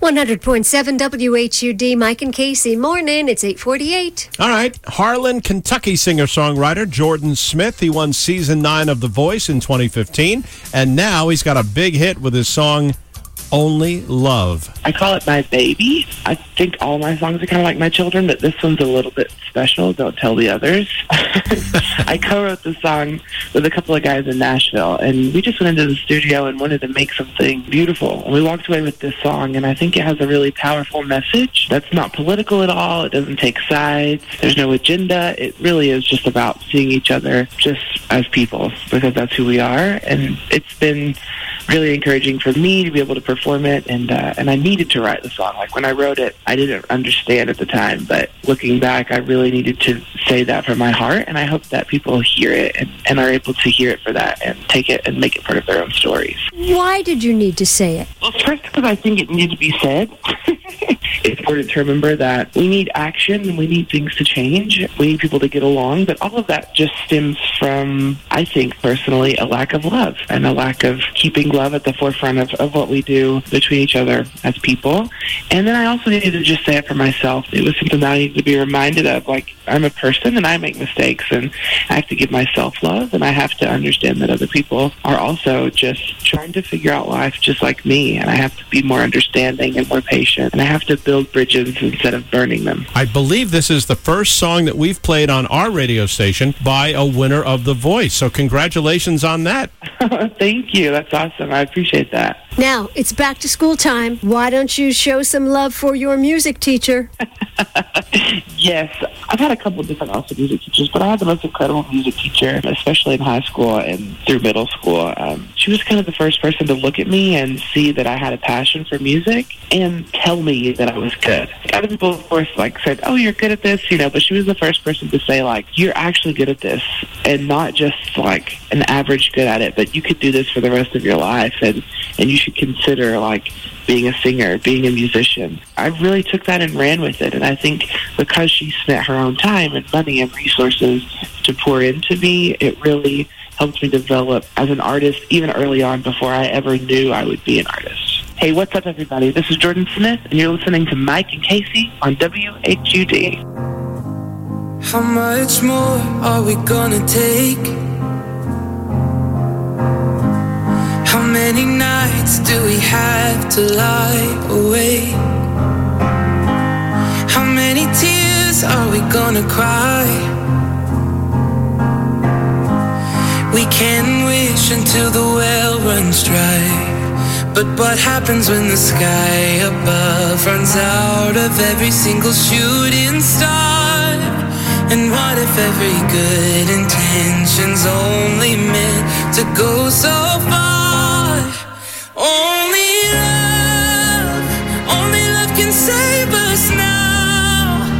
100.7 WHUD, Mike and Casey. Morning, it's 8:48. All right. Harlan, Kentucky singer-songwriter Jordan Smith. He won Season 9 of The Voice in 2015, and now he's got a big hit with his song, Only Love. I call it my baby. I think all my songs are kind of like my children, but this one's a little bit special. Don't tell the others. I co-wrote the song with a couple of guys in Nashville, and we just went into the studio and wanted to make something beautiful. And we walked away with this song, and I think it has a really powerful message that's not political at all. It doesn't take sides. There's no agenda. It really is just about seeing each other just as people, because that's who we are. And it's been really encouraging for me to be able to perform it, and I needed to write the song. Like, when I wrote it, I didn't understand at the time, but looking back, I really needed to say that from my heart, and I hope that people hear it and are able to hear it for that and take it and make it part of their own stories. Why did you need to say it? Well, first, because I think it needed to be said. It's important to remember that we need action and we need things to change. We need people to get along, but all of that just stems from, I think personally, a lack of love and a lack of keeping love at the forefront of what we do between each other as people. And then I also needed to just say it for myself. It was something that I needed to be reminded of. Like, I'm a person and I make mistakes, and I have to give myself love, and I have to understand that other people are also just trying to figure out life just like me, and I have to be more understanding and more patient, and I have to build bridges instead of burning them. I believe this is the first song that we've played on our radio station by a winner of The Voice, so congratulations on that. Thank you. That's awesome. I appreciate that. Now, it's back to school time. Why don't you show some love for your music teacher? Yes. I've had a couple different awesome music teachers, but I had the most incredible music teacher, especially in high school and through middle school. She was kind of the first person to look at me and see that I had a passion for music and tell me that I was good. Other people, of course, said, "Oh, you're good at this," but she was the first person to say, "You're actually good at this," and not just an average good at it, but you could do this for the rest of your life, and you should consider being a singer, being a musician. I really took that and ran with it, and I think because she spent her own time and money and resources to pour into me, it really helped me develop as an artist even early on before I ever knew I would be an artist. Hey, what's up, everybody? This is Jordan Smith, and you're listening to Mike and Casey on WHUD. How much more are we gonna take? How many nights do we have to lie awake? How many tears are we gonna cry? We can wish until the well runs dry, but what happens when the sky above runs out of every single shooting star? And what if every good intention's only meant to go so